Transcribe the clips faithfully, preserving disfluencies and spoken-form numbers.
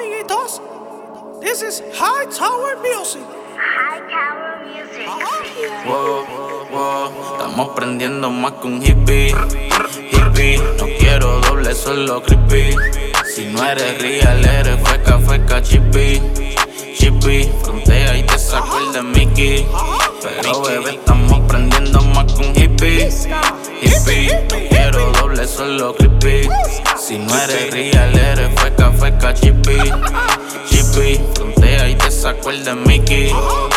amiguitos. This is High Tower Music. High Tower Music. Wow, wow, estamos prendiendo más que un hippie. Hippie, no quiero doble, solo creepy. Si no eres real, eres feca, feca, chippy. Chippy, frontea y te saco el de Mickey. Pero bebé, estamos prendiendo más que un hippie. Hippie, no quiero doble, solo creepy. Si no eres real, eres feca, feca, chippy. Chippy, frontea y te saco el de Mickey.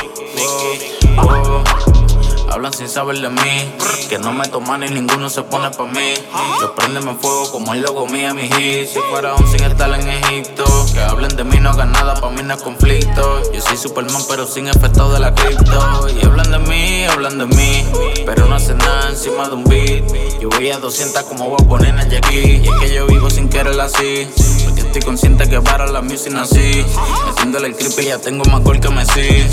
Mickey, oh. Hablan sin saber de mí, que no me toman y ninguno se pone pa' mí. Yo prendeme fuego como el logo mío, mi hit. Si fuera aún sin estar en Egipto, que hablen de mí no hagan nada, pa' mí no es conflicto. Yo soy Superman pero sin efecto de la cripto. Y hablan de mí, hablan de mí, pero no hacen nada encima de un beat. Yo voy a doscientas como voy a poner en Jackie. Y es que yo vivo sin querer así, porque estoy consciente que para la music nací. Metiéndole el creepy ya tengo más gol que Messi.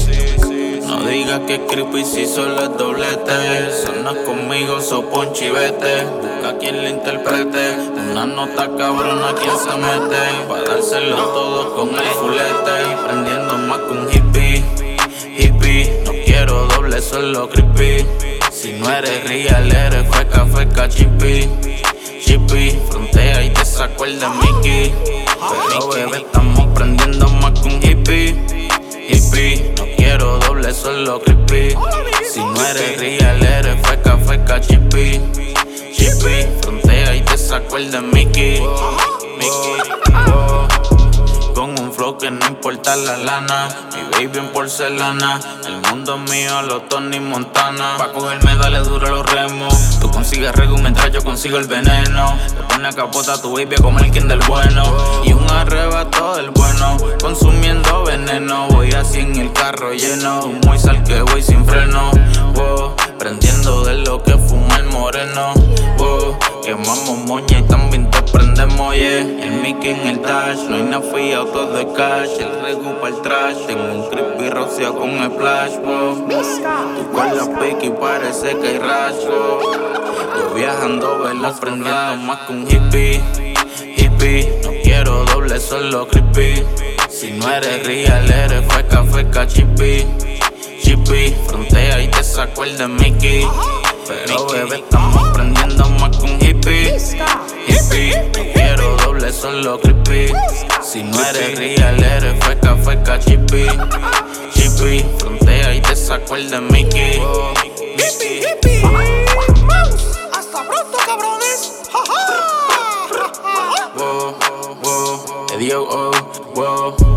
No digas que es creepy si solo es doblete. Sonas conmigo, so ponchi vete. Busca quien le interprete. Una nota cabrona quien se mete. Pa' dárselo todo con el fulete. Y prendiendo más que un hippie. Hippie, no quiero doble, solo creepy. Si no eres real, eres feca, feca, chippy. Chippy, frontea y te saco el de Mickey. Pero bebé, estamos prendiendo más que un hippie. Hippie, no quiero doble, solo creepy. Si no eres real, eres feca, feca, chippy. Chippy, frontea y te saco el de Mickey. Mickey, oh. Con un flow que no importa la lana. Mi baby en porcelana. El mundo es mío, los Tony Montana. Pa' cogerme dale duro los remos. Tú consigues regu mientras yo consigo el veneno. Te pone a capota tu baby como el quien del bueno. Y un arrebato del bueno, consumiendo veneno. Voy así en el carro lleno. Muy sal que voy sin freno. Wow, prendiendo de lo que fuma el moreno. Wow, quemamos moña y también te prendemos, yeah. El Mickey en el dash, no hay nada fiado, todo es cash. El regu para el trash, tengo un creepy rocío con el flash, wow. Tú con la pique y parece que hay rash, wow. Yo viajando, velas prendiendo más que un hippie. Hippie, no quiero doble, solo creepy. Si no eres real, eres feca, feca, chippy. Chippy, frontea y te saco el de Mickey. Pero bebé, estamos prendiendo más que un hippie. Hippie, no quiero doble, solo creepy. Si no eres real, eres feca, feca, chippy. Chippy, frontea y te saco el de Mickey. Hippie, hippie. Hasta pronto, cabrones. Wow, wow, wow, wow.